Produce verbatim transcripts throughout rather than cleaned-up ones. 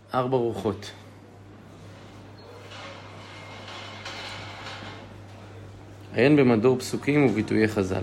ארבע רוחות. עיין במדור פסוקים וביטויי חז"ל.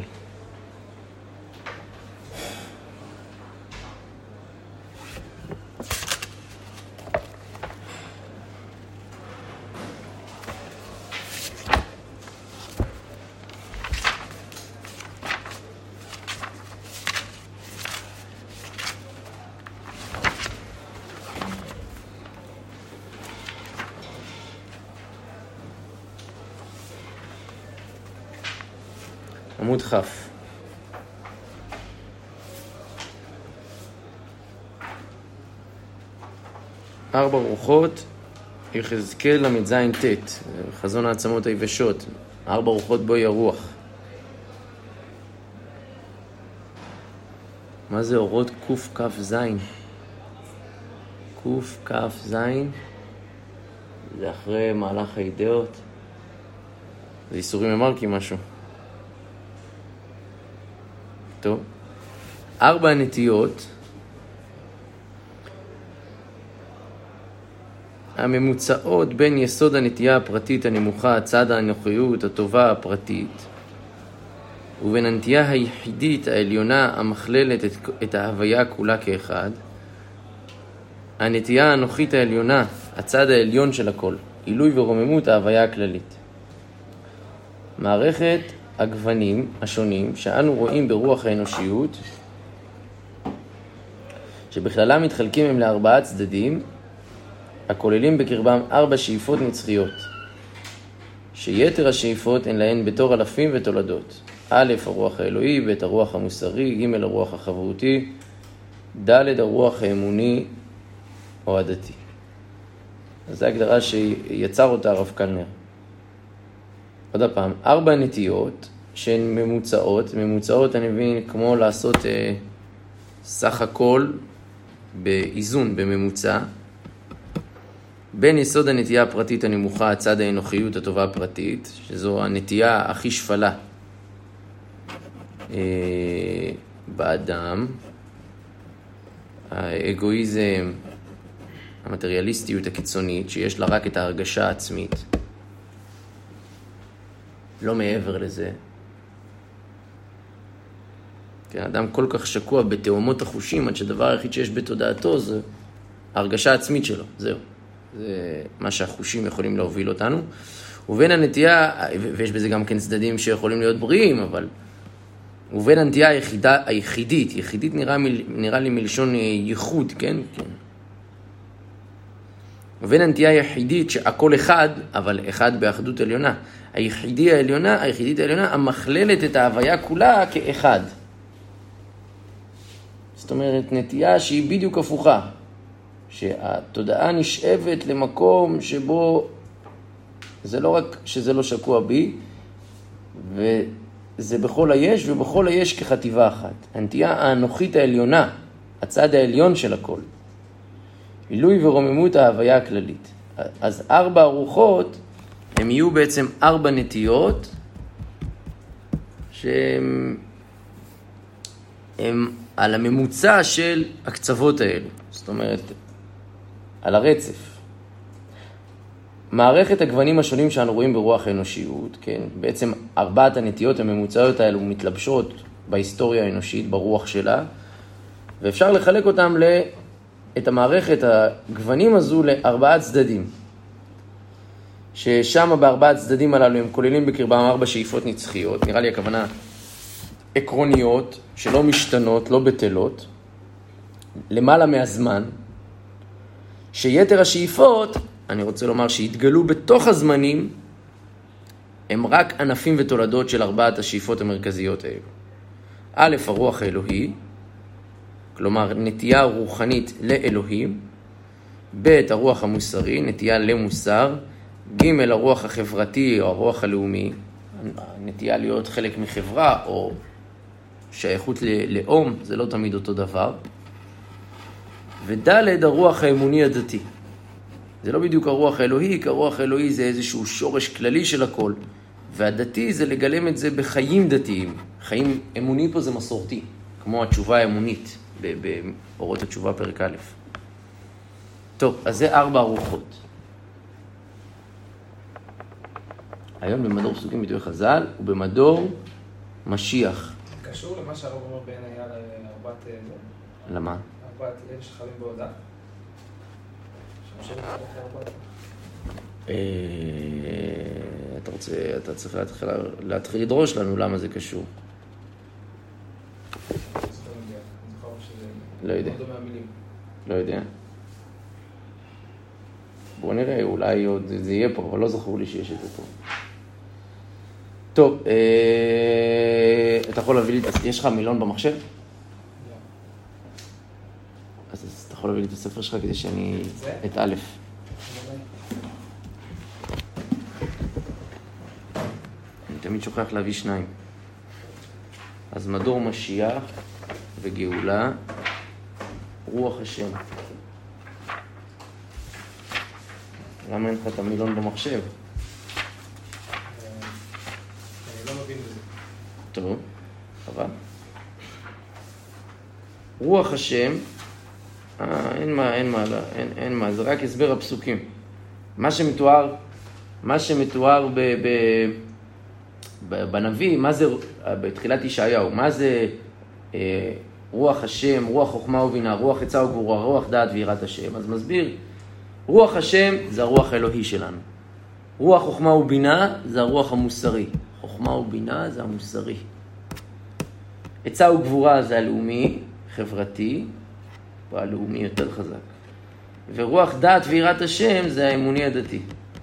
עמוד חף. ארבע רוחות, יחזקאל למד זין תת, חזון העצמות היבשות, ארבע רוחות בוי הרוח. מה זה אורות קוף כף זין? קוף כף זין, זה אחרי מהלך האידאות, זה איסורים אמרקי משהו. טוב. ארבע הנטיות הממוצעות בין יסוד הנטייה הפרטית הנמוכה, צד האנוכיות הטובה הפרטית, ובין הנטייה היחידית העליונה המכללת את, את ההוויה כולה כאחד, הנטייה האנוכית העליונה, הצד העליון של הכל, עילוי ורוממות ההוויה הכללית. מערכת הגוונים השונים שאנו רואים ברוח האנושיות, שבכללם מתחלקים הם לארבעה צדדים, הכוללים בקרבם ארבע שאיפות נצחיות, שיתר השאיפות הן להן בתור אלפים ותולדות. א', הרוח האלוהי, ב', הרוח המוסרי, ג', הרוח החברותי, ד', הרוח האמוני או הדתי. אז זו ההגדרה שיצר אותה הרב קלנר. עוד הפעם, ארבע נטיות שהן ממוצעות, ממוצעות אני מבין כמו לעשות אה, סך הכל באיזון, בממוצע, בין יסוד הנטייה הפרטית הנמוכה, הצד האנוכיות הטובה הפרטית, שזו הנטייה הכי שפלה אה, באדם, האגואיזם, המטריאליסטיות הקיצונית, שיש לה רק את ההרגשה העצמית, לא מעבר לזה. כן, אדם כל כך שקוע בתאומות החושים, עד שהדבר היחיד שיש בתודעתו זה ההרגשה העצמית שלו, זהו. זה מה שהחושים יכולים להוביל אותנו. ובין הנטייה, ויש בזה גם כן צדדים שיכולים להיות בריאים, אבל ובין הנטייה היחידה, היחידית, יחידית נראה, נראה לי מלשון ייחוד, כן? כן. ובין הנטייה היחידית שהכל אחד, אבל אחד באחדות עליונה. היחידי העליונה, היחידית העליונה, המכללת את ההוויה כולה כאחד. זאת אומרת, נטייה שהיא בדיוק הפוכה. שהתודעה נשאבת למקום שבו זה לא רק שזה לא שקוע בי, וזה בכל היש, ובכל היש כחטיבה אחת. הנטייה האנוכית העליונה, הצד העליון של הכל. עילוי ורוממות ההוויה הכללית. אז ארבע הרוחות, הם יהיו בעצם ארבע נטיות, שהם הם על הממוצע של הקצוות האלו. זאת אומרת, על הרצף. מערכת הגוונים השונים שאנו רואים ברוח האנושיות, כן? בעצם ארבעת הנטיות הממוצעות האלו מתלבשות בהיסטוריה האנושית, ברוח שלה, ואפשר לחלק אותם ל... את המערכת הגוונים הזו לארבעה צדדים. ששם בארבעה צדדים הללו הם כוללים בקרבם ארבע שאיפות נצחיות, נראה לי הכוונה עקרוניות, שלא משתנות, לא בטלות, למעלה מהזמן, שיתר השאיפות, אני רוצה לומר שהתגלו בתוך הזמנים, הם רק ענפים ותולדות של ארבעת השאיפות המרכזיות האלו. א', הרוח האלוהי, כלומר נטייה רוחנית לאלוהים, ב', הרוח המוסרי, נטייה למוסר, ג', הרוח החברתי או הרוח הלאומי, נטייה להיות חלק מחברה או שייכות לאום, זה לא תמיד אותו דבר, וד', הרוח האמוני הדתי. זה לא בדיוק הרוח האלוהי, כי הרוח האלוהי זה איזשהו שורש כללי של הכל, והדתי זה לגלם את זה בחיים דתיים. חיים אמוני פה זה מסורתי, כמו התשובה האמונית באורות התשובה פרק א'. טוב, אז זה ארבע ארוחות. היום במדור פסוקים ביטוי חז"ל, ובמדור משיח. קשור למה שהרב אומר בין היה לארבעת... למה? ארבעת אלה שחייבים בהודעה? שמשלם לארבעת? אתה רוצה, אתה צריך להתחיל, להתחיל לדרוש לנו למה זה קשור. לא יודע. לא יודע. בואו נראה, אולי עוד זה יהיה פה, אבל לא זכור לי שיש את זה פה. טוב, אה, אתה יכול להביא לי, יש לך מילון במחשב? לא. אז, אז אתה יכול להביא לי את הספר שלך כדי שאני... זה? את א'. אני תמיד שוכח להביא שניים. אז מדור משיח וגאולה, רוח השם. למה אין לך את המילון במחשב? אני לא מבין בזה. טוב, חבל. רוח השם, אה, אין מה, אין מה, אין, אין מה, זה רק הסבר הפסוקים. מה שמתואר, מה שמתואר ב, ב, ב, בנביא, מה זה, בתחילת ישעיהו, מה זה אה, רוח השם, רוח חוכמה ובינה, רוח עצה וגבורה, רוח דעת ויראת השם, אז מסביר, רוח השם זה הרוח האלוהי שלנו. רוח חוכמה ובינה זה הרוח המוסרי. חוכמה ובינה זה המוסרי. עצה וגבורה זה הלאומי, חברתי, והלאומי יותר חזק. ורוח דעת ויראת השם זה האמוני הדתי.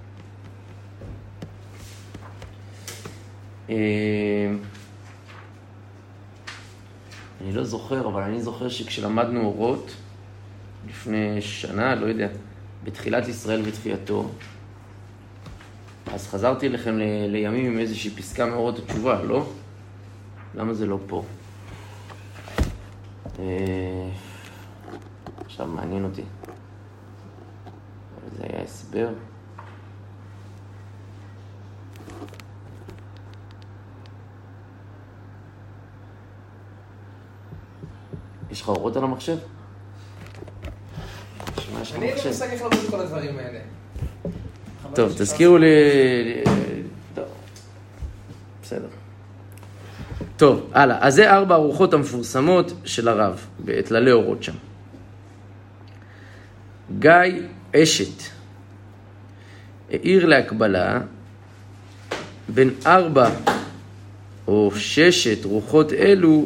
אני לא זוכר, אבל אני זוכר שכשלמדנו אורות, לפני שנה, לא יודע, בתחילת ישראל ותחייתו, אז חזרתי לכם ל- לימים עם איזושהי פסקה מאורות התשובה, לא? למה זה לא פה? עכשיו מעניין אותי. זה היה הסבר. יש לך אורות על המחשב? אני הייתי מושג איך לעבוד את כל הדברים האלה. טוב, תזכירו לי... טוב, בסדר. טוב, הלאה. אז זה ארבע ארוחות המפורסמות של הרב, בתללי אורות שם. גיא אשת העיר להקבלה בין ארבע או ששת רוחות אלו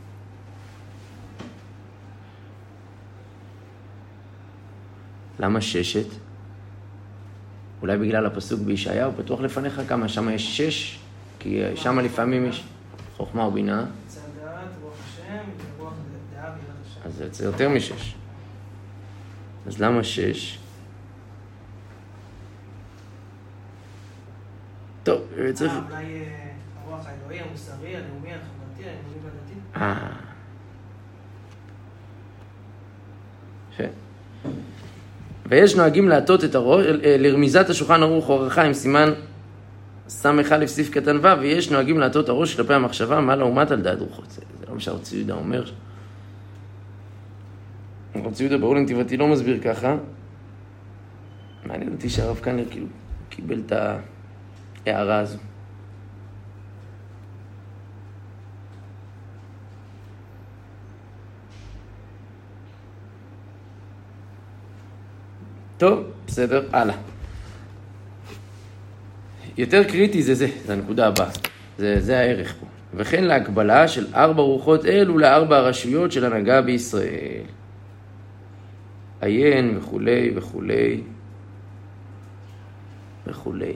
למה ששת? אולי בגלל הפסוק בישעיהו, פתוח לפניך כמה, שם יש שש, כי שם לפעמים יש חוכמה ובינה. זה דעת, רוח השם, רוח דעה ויראת השם. אז זה יוצא יותר משש. אז למה שש? טוב, צריך... אה, אולי הרוח האלוהי, המוסרי, הלאומי, החברתי, האמוני והדתי? אה. יפה. ויש נוהגים להטות את הראש, לרמיזת השולחן ערוך אורחה עם סימן סמך א' סעיף קטן ו', ויש נוהגים להטות הראש כלפי המחשבה מעלה ומטה על דעת רוחות. זה, זה לא מה שהרב יהודה אומר. הרב יהודה באור לנתיבתי לא מסביר ככה. מעניין אותי שהרב קנר כאילו קיבל את ההערה הזו. טוב, בסדר, הלאה. יותר קריטי זה זה, זה הנקודה הבאה. זה, זה הערך פה. וכן להקבלה של ארבע רוחות אלו לארבע הרשויות של הנהגה בישראל. עיין וכולי וכולי וכולי.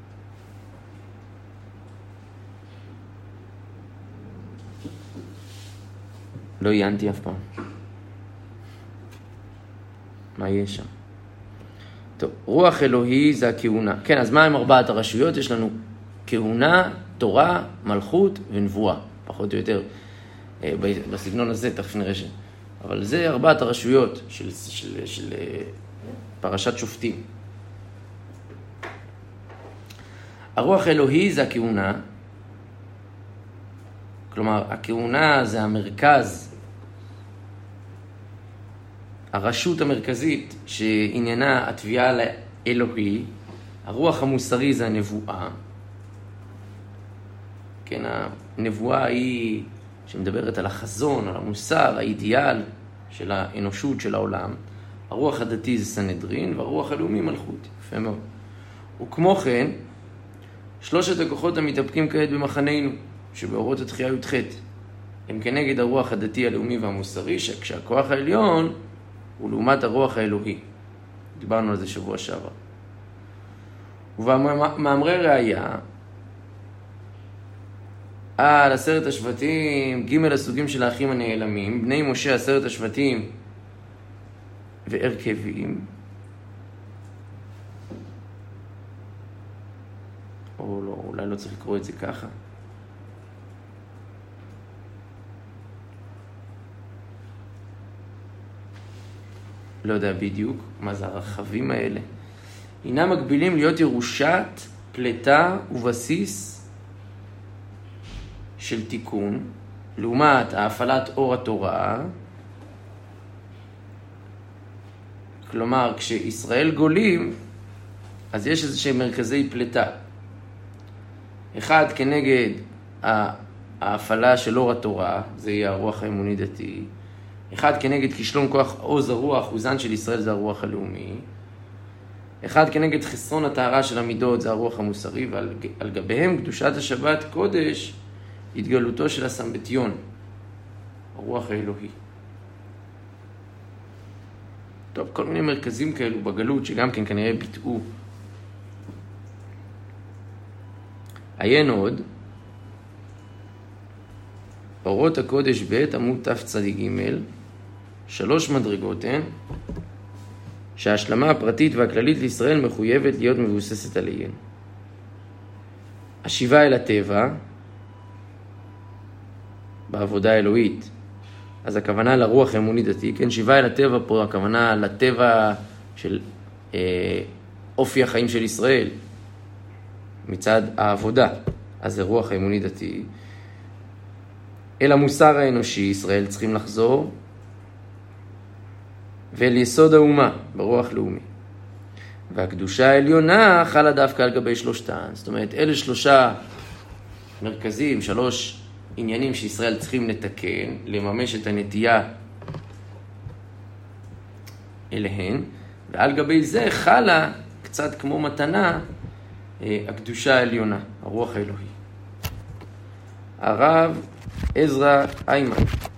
לא עיינתי אף פעם. מה יש שם? טוב, רוח אלוהי זה הכהונה. כן, אז מה עם ארבעת הרשויות? יש לנו כהונה, תורה, מלכות ונבואה. פחות או יותר בסגנון הזה, תכף נראה ש... אבל זה ארבעת הרשויות של, של, של פרשת שופטים. הרוח אלוהי זה הכהונה. כלומר, הכהונה זה המרכז הרשות המרכזית שעניינה התביעה לאלוהי, הרוח המוסרי זה הנבואה. כן, הנבואה היא שמדברת על החזון, על המוסר, האידיאל של האנושות, של העולם. הרוח הדתי זה סנהדרין, והרוח הלאומי מלכות. יפה מאוד. וכמו כן, שלושת הכוחות המתאפקים כעת במחננו, שבאורות התחייה י"ח, הם כנגד הרוח הדתי, הלאומי והמוסרי, כשהכוח העליון הוא לעומת הרוח האלוהי. דיברנו על זה שבוע שעבר. ובמאמרי ראיה, על עשרת השבטים, ג' הסוגים של האחים הנעלמים, בני משה עשרת השבטים והרכבים, או לא, אולי לא צריך לקרוא את זה ככה. לא יודע בדיוק מה זה הרחבים האלה. אינם מקבילים להיות ירושת, פלטה ובסיס של תיקון, לעומת ההפעלת אור התורה. כלומר, כשישראל גולים, אז יש איזה שהם מרכזי פלטה. אחד כנגד ההפעלה של אור התורה, זה יהיה הרוח האמוני דתי. אחד כנגד כישלון כוח עוז הרוח, חוזן של ישראל, זה הרוח הלאומי. אחד כנגד חסרון הטהרה של המידות, זה הרוח המוסרי, ועל גביהם קדושת השבת קודש, התגלותו של הסמבטיון, הרוח האלוהי. טוב, כל מיני מרכזים כאלו בגלות, שגם כן כנראה ביטאו. עיין עוד, אורות הקודש ב' עמוד תצ"ג, שלוש מדרגות הן, שההשלמה הפרטית והכללית לישראל מחויבת להיות מבוססת עליהן. השיבה אל הטבע, בעבודה האלוהית, אז הכוונה לרוח האמוני דתי, כן, שיבה אל הטבע פה, הכוונה לטבע של אה, אופי החיים של ישראל, מצד העבודה, אז זה רוח האמוני דתי. אל המוסר האנושי, ישראל צריכים לחזור, ואל יסוד האומה, ברוח לאומי. והקדושה העליונה חלה דווקא על גבי שלושתן. זאת אומרת, אלה שלושה מרכזים, שלוש עניינים שישראל צריכים לתקן, לממש את הנטייה אליהן, ועל גבי זה חלה, קצת כמו מתנה, הקדושה העליונה, הרוח האלוהי. הרב עזרא איימן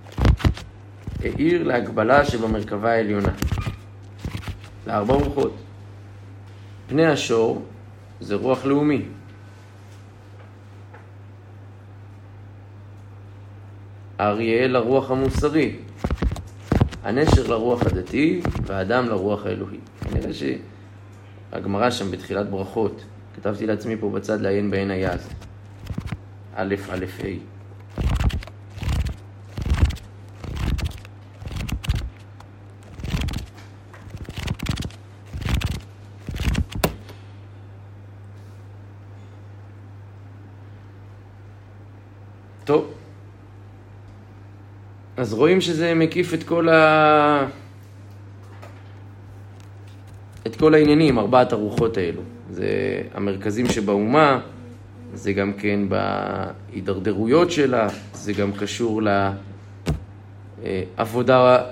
העיר להגבלה שבמרכבה העליונה, לארבע רוחות. פני השור זה רוח לאומי. האריה לרוח המוסרי, הנשר לרוח הדתי, והאדם לרוח האלוהי. נראה שהגמרא שם בתחילת ברכות, כתבתי לעצמי פה בצד לעיין בעין היז. א' א' ה'. טוב. אז רואים שזה מקיף את כל ה... את כל העניינים, ארבעת הרוחות האלו. זה המרכזים שבאומה, זה גם כן בהידרדרויות שלה, זה גם קשור לעבודה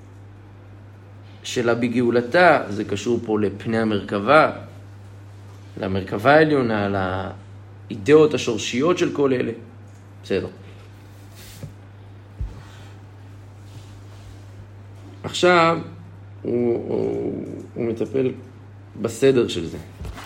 שלה בגאולתה, זה קשור פה לפני המרכבה, למרכבה העליונה, לאידאות השורשיות של כל אלה. בסדר. עכשיו הוא, הוא, הוא מטפל בסדר של זה.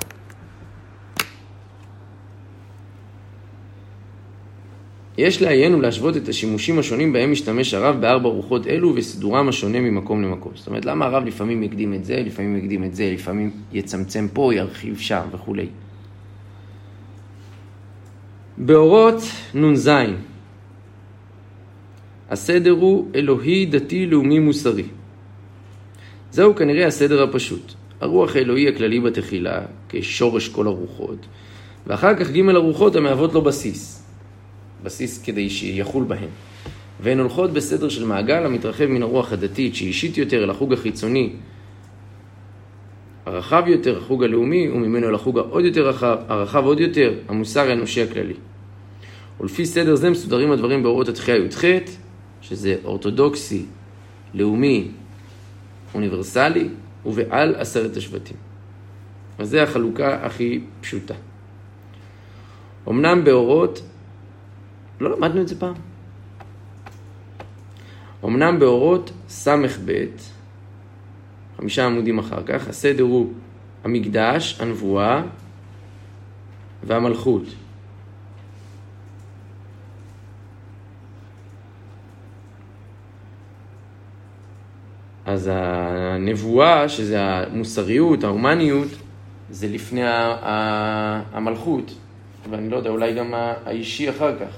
יש לעיין ולהשוות את השימושים השונים בהם משתמש הרב בארבע רוחות אלו וסידורם השונה ממקום למקום. זאת אומרת, למה הרב לפעמים יקדים את זה, לפעמים יקדים את זה, לפעמים יצמצם פה, ירחיב שם וכו'. באורות נ"ז, הסדר הוא אלוהי, דתי, לאומי, מוסרי. זהו כנראה הסדר הפשוט. הרוח האלוהי הכללי בתחילה, כשורש כל הרוחות, ואחר כך ג' הרוחות המהוות לו בסיס. בסיס כדי שיחול בהן. והן הולכות בסדר של מעגל המתרחב מן הרוח הדתית שהיא אישית יותר אל החוג החיצוני הרחב יותר, החוג הלאומי, וממנו אל החוג העוד יותר רחב, הרחב עוד יותר, המוסר האנושי הכללי. ולפי סדר זה מסודרים הדברים באורות התחייה י"ח, שזה אורתודוקסי, לאומי, אוניברסלי, ובעל עשרת השבטים. אז זה החלוקה הכי פשוטה. אמנם באורות, לא למדנו את זה פעם. אמנם באורות סמך בית, חמישה עמודים אחר כך, הסדר הוא המקדש, הנבואה והמלכות. אז הנבואה, שזה המוסריות, ההומניות, זה לפני המלכות. ואני לא יודע, אולי גם האישי אחר כך.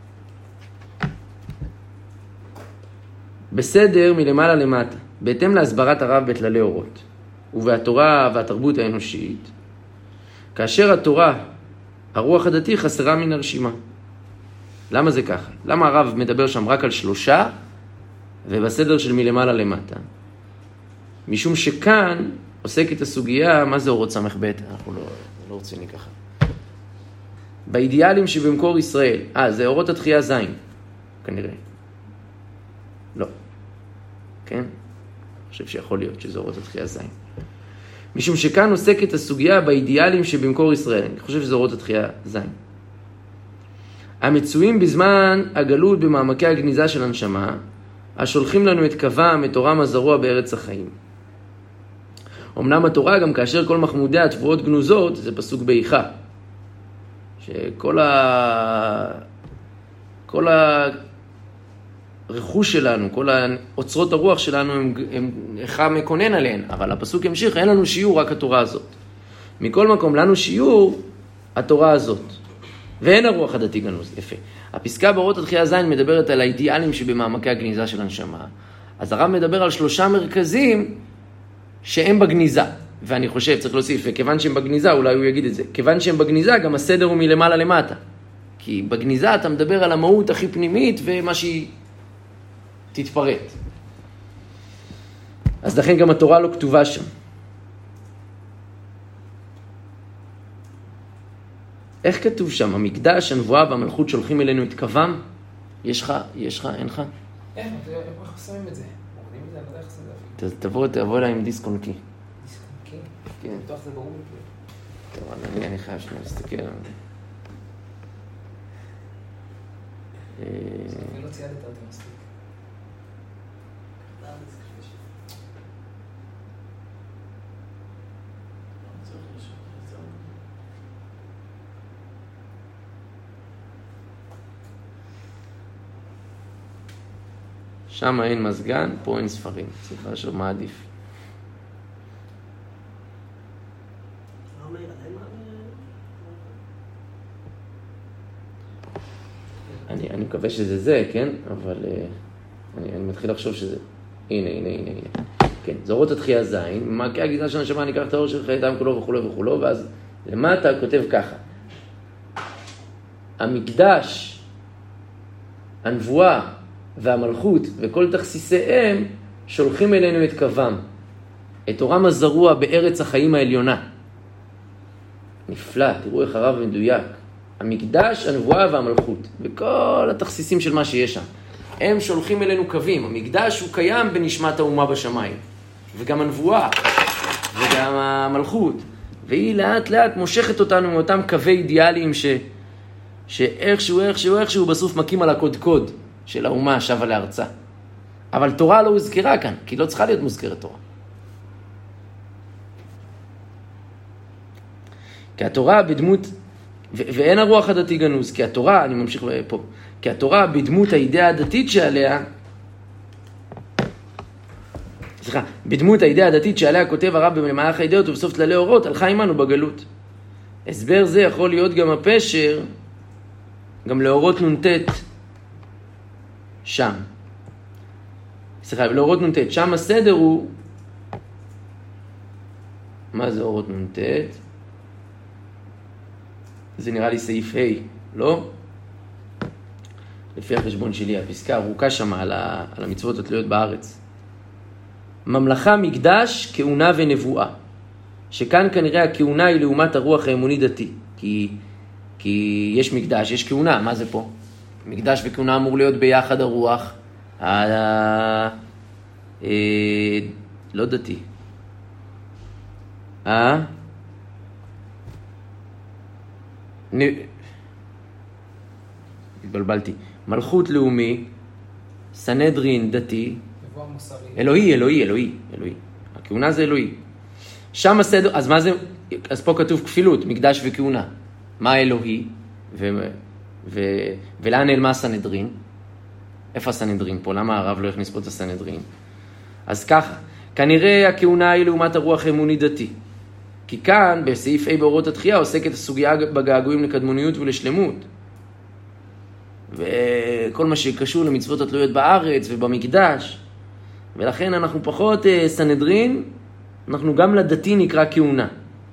בסדר מלמעלה למטה, בהתאם להסברת הרב בכללי אורות, ובהתורה והתרבות האנושית, כאשר התורה, הרוח הדתי, חסרה מן הרשימה. למה זה ככה? למה הרב מדבר שם רק על שלושה, ובסדר של מלמעלה למטה? משום שכאן עוסקת הסוגיה, מה זה אורות סמך בית? אנחנו לא, לא רוצים לי ככה. באידיאלים שבמקור ישראל, אה, זה אורות התחייה זין, כנראה. לא. כן? אני חושב שיכול להיות שזה אורות התחייה זין. משום שכאן עוסקת הסוגיה באידיאלים שבמקור ישראל. אני חושב שזה אורות התחייה זין. המצויים בזמן הגלות במעמקי הגניזה של הנשמה, השולחים לנו את קוום, את תורם הזרוע בארץ החיים. אמנם התורה, גם כאשר כל מחמודיה תבואות גנוזות, זה פסוק באיכה. שכל ה... כל הרכוש שלנו, כל האוצרות הרוח שלנו, הם, הם איכה מקונן עליהן. אבל הפסוק ימשיך, אין לנו שיעור, רק התורה הזאת. מכל מקום, לנו שיעור, התורה הזאת. ואין הרוח הדתי גנוז. יפה. הפסקה באורות התחייה זין מדברת על האידיאלים שבמעמקי הגניזה של הנשמה. אז הרב מדבר על שלושה מרכזים שהם בגניזה. ואני חושב, צריך להוסיף, וכיוון שהם בגניזה, אולי הוא יגיד את זה. כיוון שהם בגניזה, גם הסדר הוא מלמעלה למטה. כי בגניזה אתה מדבר על המהות הכי פנימית ומה שהיא תתפרט. אז לכן גם התורה לא כתובה שם. איך כתוב שם? המקדש, הנבואה והמלכות שולחים אלינו את קוום? יש לך? יש לך? אין לך? אין, איך שמים את זה? מורדים את זה, אבל איך עושים את זה? תבוא, תבוא אליי עם דיסק און-קי. דיסק און-קי? כן. בטוח זה ברור לי. טוב, אני, אני חייב שנייה להסתכל על זה. אני לא ציידת אותי מספיק. שם אין מזגן, פה אין ספרים. סליחה שלא, מה עדיף? אני, אני מקווה שזה זה, כן? אבל אני, אני מתחיל לחשוב שזה... הנה, הנה, הנה, הנה. כן, זה אורות התחייה זין. במעמקי הגניזה של הנשמה ניקח את האור של חיי אדם כולו וכולו וכולו, ואז למטה כותב ככה. המקדש, הנבואה, והמלכות וכל תכסיסיהם שולחים אלינו את קוום, את תורם הזרוע בארץ החיים העליונה. נפלא, תראו איך הרב מדויק. המקדש, הנבואה והמלכות, וכל התכסיסים של מה שיש שם. הם שולחים אלינו קווים. המקדש הוא קיים בנשמת האומה בשמיים. וגם הנבואה, וגם המלכות. והיא לאט לאט מושכת אותנו מאותם קווי אידיאליים ש... שאיכשהו, איכשהו, איכשהו בסוף מקים על הקודקוד של האומה שבה לארצה. אבל תורה לא הוזכרה כאן, כי לא צריכה להיות מוזכרת תורה. כי התורה בדמות, ו- ואין הרוח הדתי גנוז, כי התורה, אני ממשיך פה, כי התורה בדמות האידאה הדתית שעליה, סליחה, בדמות האידאה הדתית שעליה כותב הרב במהלך האידאות ובסוף תללי אורות, הלכה עמנו בגלות. הסבר זה יכול להיות גם הפשר, גם לאורות נונטט, שם. סליחה, לאורות נונטט. שם הסדר הוא... מה זה אורות נונטט? זה נראה לי סעיף ה', לא? לפי החשבון שלי, הפסקה ארוכה שמה על, ה, על המצוות התלויות בארץ. ממלכה, מקדש, כהונה ונבואה. שכאן כנראה הכהונה היא לעומת הרוח האמוני דתי. כי, כי יש מקדש, יש כהונה, מה זה פה? מקדש וכהונה אמור להיות ביחד הרוח. ה, אה, לא דתי. אה? נ... התבלבלתי. מלכות לאומי, סנהדרין דתי, נבואה מוסרי. אלוהי, אלוהי, אלוהי, אלוהי. הכהונה זה אלוהי. שם הסדר, אז מה זה, אז פה כתוב כפילות, מקדש וכהונה. מה אלוהי? ו, ו, ולאן נעלמה הסנהדרין? איפה הסנהדרין פה? למה הרב לא הכניס פה את הסנהדרין? אז ככה, כנראה הכהונה היא לעומת הרוח האמוני דתי. כי כאן, בסעיף A באורות התחייה, עוסקת הסוגיה בגעגועים לקדמוניות ולשלמות. וכל מה שקשור למצוות התלויות בארץ ובמקדש. ולכן אנחנו פחות אה, סנהדרין, אנחנו גם לדתי נקרא כהונה.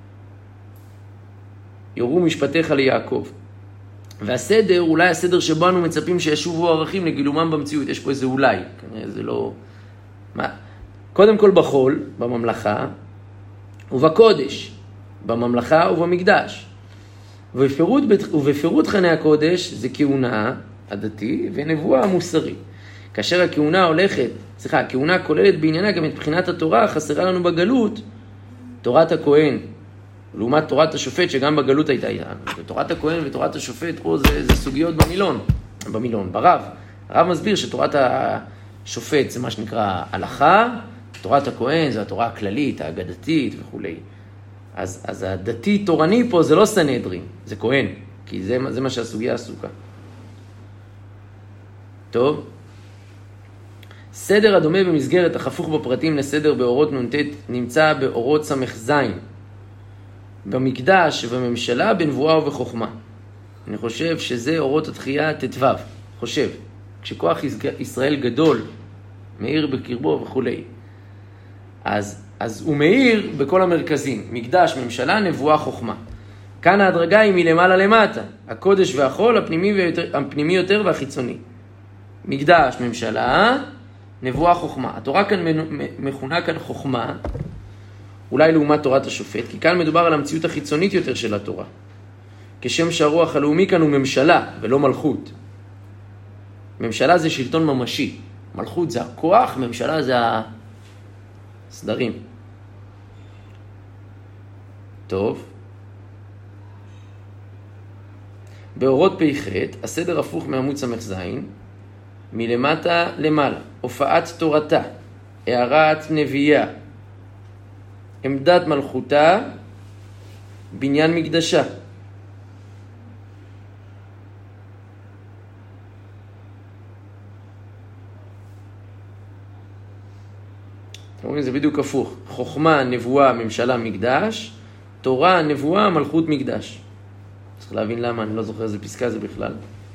יורו משפטיך ליעקב. והסדר, אולי הסדר שבו אנו מצפים שישובו ערכים לגילומם במציאות. יש פה איזה אולי, כנראה זה לא... מה? קודם כל בחול, בממלכה, ובקודש, בממלכה ובמקדש. ובפירוט, ובפירוט חני הקודש זה כהונה הדתי ונבואה המוסרי. כאשר הכהונה הולכת, סליחה, הכהונה כוללת בעניינה גם את בחינת התורה, חסרה לנו בגלות, תורת הכהן, לעומת תורת השופט שגם בגלות הייתה איתנו. תורת הכהן ותורת השופט פה זה, זה סוגיות במילון, במילון, ברב. הרב מסביר שתורת השופט זה מה שנקרא הלכה, תורת הכהן זה התורה הכללית, האגדתית וכו'. אז, אז הדתי תורני פה זה לא סנהדרין, זה כהן, כי זה, זה מה שהסוגיה עסוקה. טוב. סדר הדומה במסגרת החפוך בפרטים לסדר באורות נ"ט נמצא באורות סמך זין. במקדש ובממשלה, בנבואה ובחוכמה. אני חושב שזה אורות התחייה ט"ו. חושב. כשכוח ישראל גדול, מאיר בקרבו וכו'. אז, אז הוא מאיר בכל המרכזים. מקדש, ממשלה, נבואה, חוכמה. כאן ההדרגה היא מלמעלה למטה. הקודש והחול, הפנימי, ויותר, הפנימי יותר והחיצוני. מקדש, ממשלה, נבואה, חוכמה. התורה כאן מכונה כאן חוכמה, אולי לעומת תורת השופט, כי כאן מדובר על המציאות החיצונית יותר של התורה. כשם שהרוח הלאומי כאן הוא ממשלה ולא מלכות. ממשלה זה שלטון ממשי. מלכות זה הכוח, ממשלה זה הסדרים. טוב. באורות פ"ח, הסדר הפוך מעמוד סמך זין, מלמטה למעלה, הופעת תורתה, הערת נביאה, עמדת מלכותה, בניין מקדשה. אתם רואים, זה בדיוק הפוך. חוכמה, נבואה, ממשלה, מקדש, תורה, נבואה, מלכות, מקדש. צריך להבין למה, אני לא זוכר איזה פסקה זה בכלל.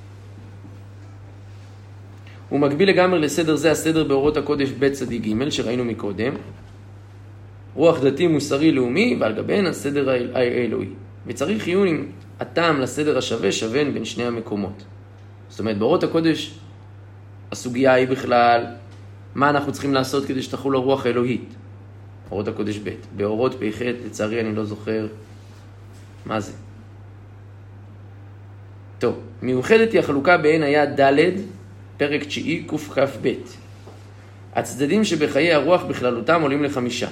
הוא מקביל לגמרי לסדר זה, הסדר באורות הקודש ב' צדיק ג' שראינו מקודם. רוח דתי, מוסרי, לאומי, ועל גביהן הסדר האלוהי. וצריך עיון עם הטעם לסדר השווה, שווה בין שני המקומות. זאת אומרת, באורות הקודש, הסוגיה היא בכלל, מה אנחנו צריכים לעשות כדי שתחול הרוח האלוהית? אורות הקודש ב'. באורות פ"ח, לצערי אני לא זוכר מה זה. טוב, מיוחדת היא החלוקה בעין היה ד' פרק תשיעי קכ"ב. הצדדים שבחיי הרוח בכללותם עולים לחמישה.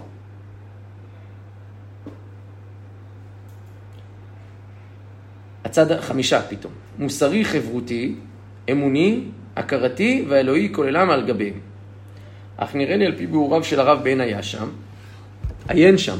הצד חמישה פתאום. מוסרי, חברותי, אמוני, הכרתי והאלוהי כוללם על גביהם. אך נראה לי על פי ביאוריו של הרב בעין היה שם, עיין שם,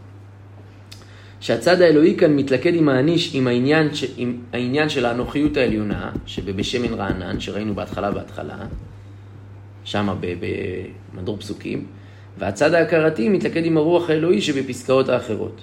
שהצד האלוהי כאן מתלכד עם, העניש, עם, העניין, עם העניין של האנוכיות העליונה, שבשמן רענן, שראינו בהתחלה בהתחלה, שם במדור פסוקים, והצד ההכרתי מתלכד עם הרוח האלוהי שבפסקאות האחרות.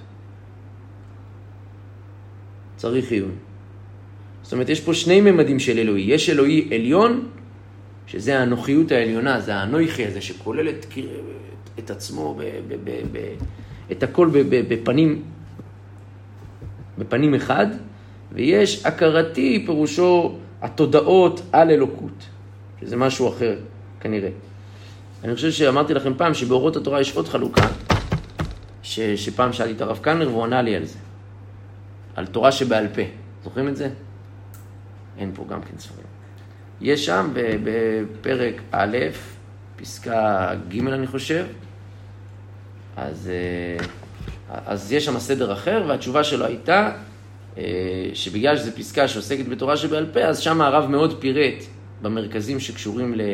צריך עיון. זאת אומרת, יש פה שני ממדים של אלוהי. יש אלוהי עליון, שזה האנוכיות העליונה, זה האנוכי הזה שכולל את, את עצמו, ב, ב, ב, ב, את הכל בפנים, בפנים אחד, ויש הכרתי, פירושו התודעות על אלוקות, שזה משהו אחר, כנראה. אני חושב שאמרתי לכם פעם שבאורות התורה יש עוד חלוקה, ש, שפעם שאלתי את הרב קלנר והוא ענה לי על זה, על תורה שבעל פה. זוכרים את זה? אין פה גם כן ספרים. יש שם בפרק א', פסקה ג' אני חושב, אז, אז יש שם סדר אחר, והתשובה שלו הייתה, שבגלל שזו פסקה שעוסקת בתורה שבעל פה, אז שם הרב מאוד פירט במרכזים שקשורים ל...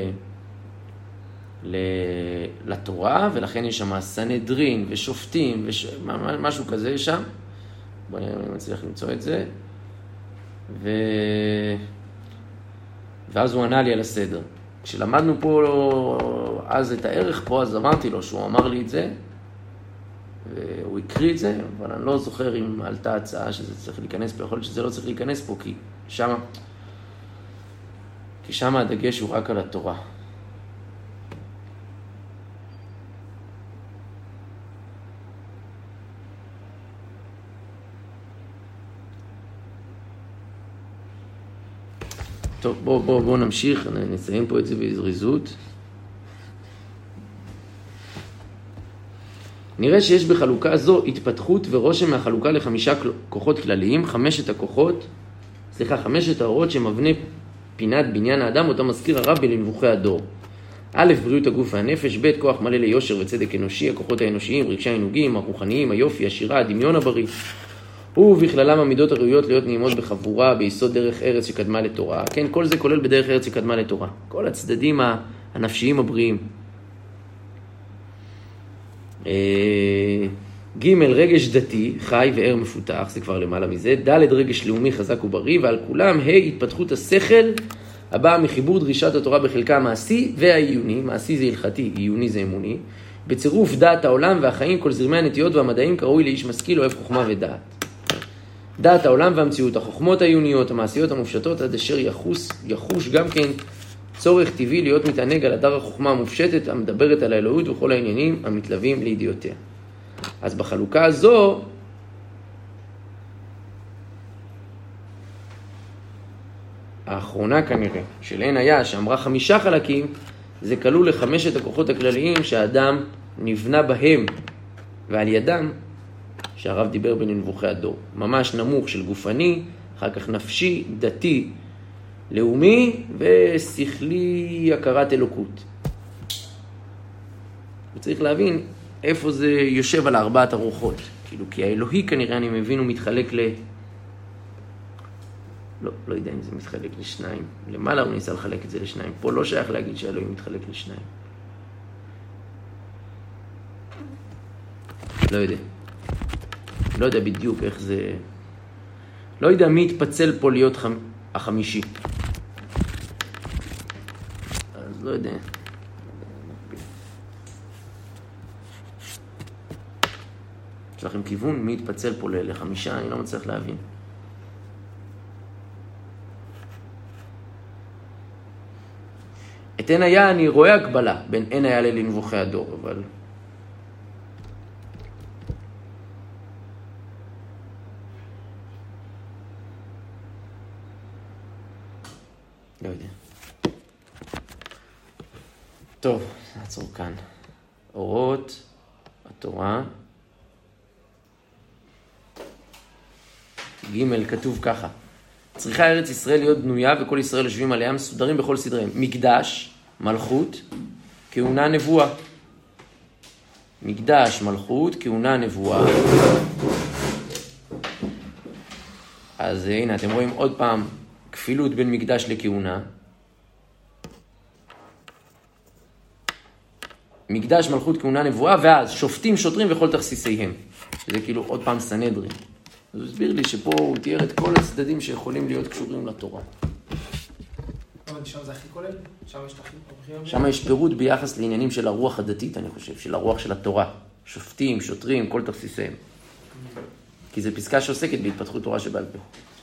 לתורה, ולכן יש שם סנהדרין ושופטים, וש... משהו כזה יש שם. בואו נראה אם אני מצליח למצוא את זה. ו... ואז הוא ענה לי על הסדר. כשלמדנו פה אז את הערך פה, אז אמרתי לו שהוא אמר לי את זה, והוא הקריא את זה, אבל אני לא זוכר אם עלתה הצעה שזה צריך להיכנס פה, יכול להיות שזה לא צריך להיכנס פה, כי שם, כי שם הדגש הוא רק על התורה. טוב, בואו בוא, בוא נמשיך, נסיים פה את זה בזריזות. נראה שיש בחלוקה זו התפתחות ורושם מהחלוקה לחמישה כוחות כלליים, חמשת הכוחות, סליחה, חמשת האורות שמבנה פינת בניין האדם, אותה מזכיר הרב בלנבוכי הדור. א', בריאות הגוף והנפש, ב', כוח מלא ליושר וצדק אנושי, הכוחות האנושיים, רגשי העינוגים, הרוחניים, היופי, השירה, הדמיון הבריא. ובכללם המידות הראויות להיות נעימות בחבורה, ביסוד דרך ארץ שקדמה לתורה. כן, כל זה כולל בדרך ארץ שקדמה לתורה. כל הצדדים הנפשיים הבריאים. ג' רגש דתי, חי וער מפותח, זה כבר למעלה מזה. ד' רגש לאומי חזק ובריא, ועל כולם ה' התפתחות השכל, הבאה מחיבור דרישת התורה בחלקה המעשי והעיוני. מעשי זה הלכתי, עיוני זה אמוני. בצירוף דעת העולם והחיים, כל זרמי הנטיות והמדעים קרוי לאיש משכיל אוהב חוכמה ודעת. דעת העולם והמציאות, החוכמות העיוניות, המעשיות המופשטות, עד אשר יחוש, יחוש גם כן צורך טבעי להיות מתענג על הדר החוכמה המופשטת, המדברת על האלוהות וכל העניינים המתלווים לידיעותיה. אז בחלוקה הזו, האחרונה כנראה, של אין היה, שאמרה חמישה חלקים, זה כלול לחמשת הכוחות הכלליים שהאדם נבנה בהם, ועל ידם, שהרב דיבר בנבוכי הדור. ממש נמוך של גופני, אחר כך נפשי, דתי, לאומי ושכלי הכרת אלוקות. וצריך להבין איפה זה יושב על ארבעת הרוחות. כאילו, כי האלוהי כנראה אני מבין הוא מתחלק ל... לא, לא יודע אם זה מתחלק לשניים. למעלה הוא ניסה לחלק את זה לשניים. פה לא שייך להגיד שהאלוהי מתחלק לשניים. לא יודע. לא יודע בדיוק איך זה... לא יודע מי יתפצל פה להיות חמ... החמישי. אז לא יודע. יש לכם כיוון מי יתפצל פה לחמישה? אני לא מצליח להבין. את אין היה אני רואה הקבלה בין אין היה לנבוכי הדור, אבל... לא יודע. טוב, נעצור כאן. אורות, התורה. ג' כתוב ככה. צריכה ארץ ישראל להיות בנויה וכל ישראל יושבים עליה מסודרים בכל סדריהם. מקדש, מלכות, כהונה נבואה. מקדש, מלכות, כהונה נבואה. אז הנה, אתם רואים עוד פעם כפילות בין מקדש לכהונה. מקדש, מלכות, כהונה, נבואה, ואז שופטים, שוטרים וכל תכסיסיהם. שזה כאילו עוד פעם סנהדרין. אז הוא הסביר לי שפה הוא תיאר את כל הצדדים שיכולים להיות קשורים לתורה. שם זה הכי כולל? שם יש הכי כולל? שם יש פירוט ביחס לעניינים של הרוח הדתית, אני חושב, של הרוח של התורה. שופטים, שוטרים, כל תכסיסיהם. כי זו פסקה שעוסקת בהתפתחות תורה שבעל פה.